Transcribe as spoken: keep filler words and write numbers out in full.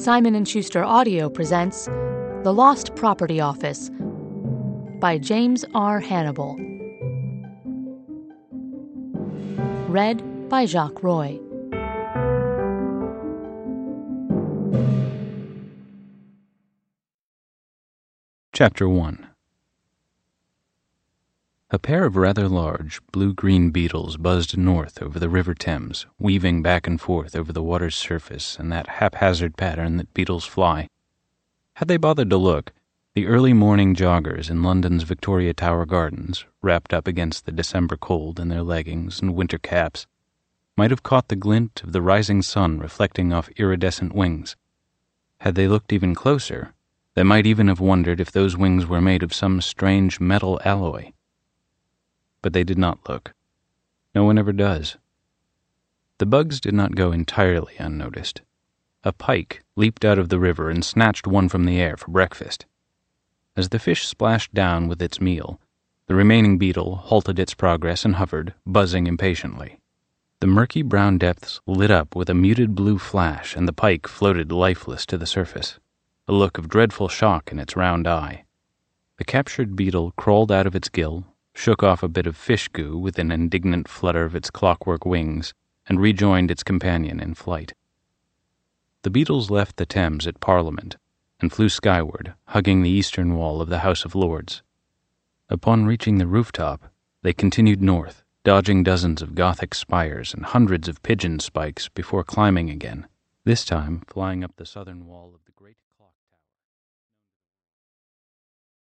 Simon and Schuster Audio presents The Lost Property Office by James R. Hannibal. Read by Jacques Roy. Chapter one. A pair of rather large, blue-green beetles buzzed north over the River Thames, weaving back and forth over the water's surface in that haphazard pattern that beetles fly. Had they bothered to look, the early morning joggers in London's Victoria Tower Gardens, wrapped up against the December cold in their leggings and winter caps, might have caught the glint of the rising sun reflecting off iridescent wings. Had they looked even closer, they might even have wondered if those wings were made of some strange metal alloy. But they did not look. No one ever does. The bugs did not go entirely unnoticed. A pike leaped out of the river and snatched one from the air for breakfast. As the fish splashed down with its meal, the remaining beetle halted its progress and hovered, buzzing impatiently. The murky brown depths lit up with a muted blue flash, and the pike floated lifeless to the surface, a look of dreadful shock in its round eye. The captured beetle crawled out of its gill, shook off a bit of fish goo with an indignant flutter of its clockwork wings, and rejoined its companion in flight. The beetles left the Thames at Parliament and flew skyward, hugging the eastern wall of the House of Lords. Upon reaching the rooftop, they continued north, dodging dozens of Gothic spires and hundreds of pigeon spikes before climbing again, this time flying up the southern wall of